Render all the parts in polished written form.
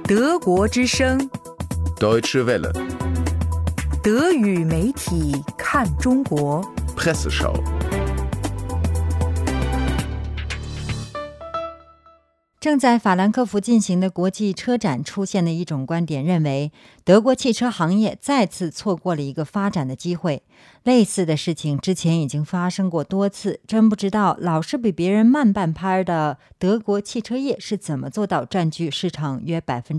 德国之声 Deutsche Welle 德语媒体看中国 Presseschau。 正在法兰克福进行的国际车展出现的一种观点认为，德国汽车行业再次错过了一个发展的机会。类似的事情之前已经发生过多次，真不知道老是比别人慢半拍的德国汽车业是怎么做到占据市场约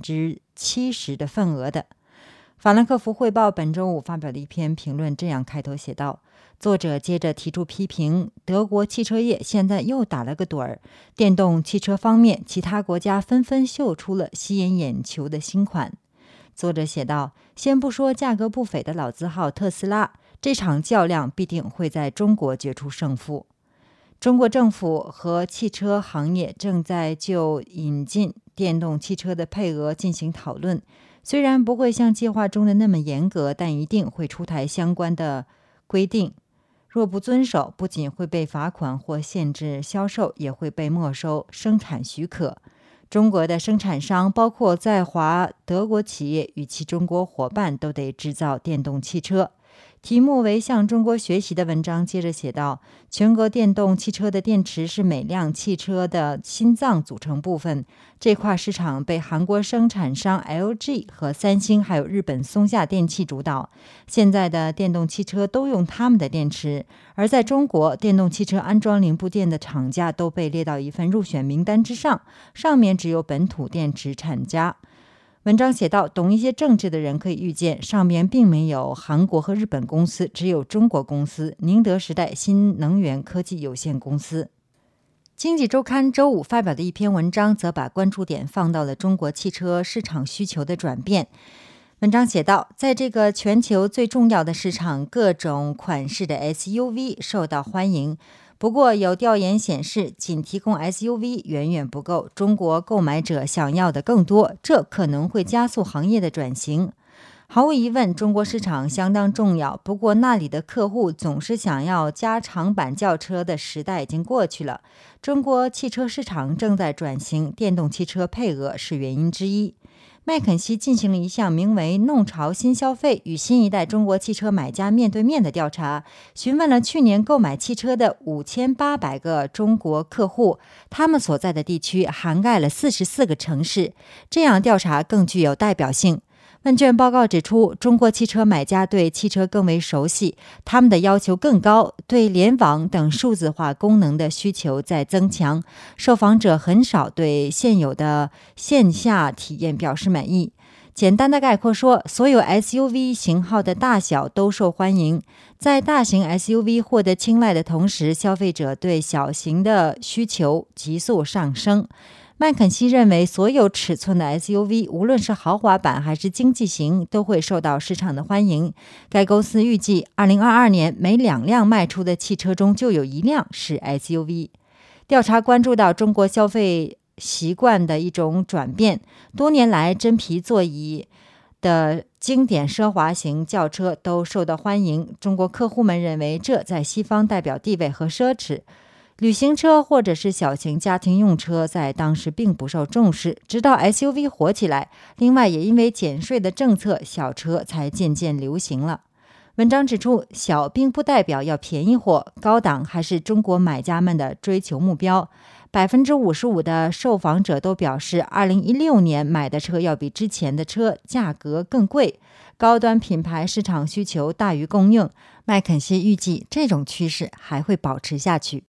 70% 的份额的。法兰克福汇报本周五发表的一篇评论这样开头写道，作者接着提出批评，德国汽车业现在又打了个盹儿。电动汽车方面，其他国家纷纷秀出了吸引眼球的新款。作者写道，先不说价格不菲的老字号特斯拉，这场较量必定会在中国决出胜负。中国政府和汽车行业正在就引进电动汽车的配额进行讨论，虽然不会像计划中的那么严格，但一定会出台相关的规定。若不遵守，不仅会被罚款或限制销售，也会被没收生产许可。中国的生产商，包括在华德国企业与其中国伙伴，都得制造电动汽车。题目为向中国学习的文章接着写道，全国电动汽车的电池是每辆汽车的心脏组成部分，这块市场被韩国生产商 LG 和三星还有日本松下电器主导。现在的电动汽车都用他们的电池，而在中国，电动汽车安装零部件的厂家都被列到一份入选名单之上，上面只有本土电池厂家。文章写道，懂一些政治的人可以预见，上面并没有韩国和日本公司，只有中国公司宁德时代新能源科技有限公司。经济周刊周五发表的一篇文章则把关注点放到了中国汽车市场需求的转变。文章写道，在这个全球最重要的市场，各种款式的 SUV 受到欢迎。不过有调研显示，仅提供 SUV 远远不够，中国购买者想要的更多，这可能会加速行业的转型。毫无疑问，中国市场相当重要，不过那里的客户总是想要加长版轿车的时代已经过去了。中国汽车市场正在转型，电动汽车配额是原因之一。麦肯锡进行了一项名为弄潮新消费与新一代中国汽车买家面对面的调查，询问了去年购买汽车的5800个中国客户，他们所在的地区涵盖了44个城市，这样调查更具有代表性。问卷报告指出，中国汽车买家对汽车更为熟悉，他们的要求更高，对联网等数字化功能的需求在增强。受访者很少对现有的线下体验表示满意。简单的概括说，所有 SUV 型号的大小都受欢迎。在大型 SUV 获得青睐的同时，消费者对小型的需求急速上升。麦肯锡认为，所有尺寸的 SUV， 无论是豪华版还是经济型，都会受到市场的欢迎。该公司预计，2022年每2辆卖出的汽车中就有1辆是 SUV。调查关注到中国消费习惯的一种转变，多年来真皮座椅的经典奢华型轿车都受到欢迎。中国客户们认为，这在西方代表地位和奢侈。旅行车或者是小型家庭用车在当时并不受重视，直到 SUV 火起来。另外也因为减税的政策，小车才渐渐流行了。文章指出，小并不代表要便宜货，高档还是中国买家们的追求目标。55%的受访者都表示，2016年买的车要比之前的车价格更贵。高端品牌市场需求大于供应，麦肯锡预计这种趋势还会保持下去。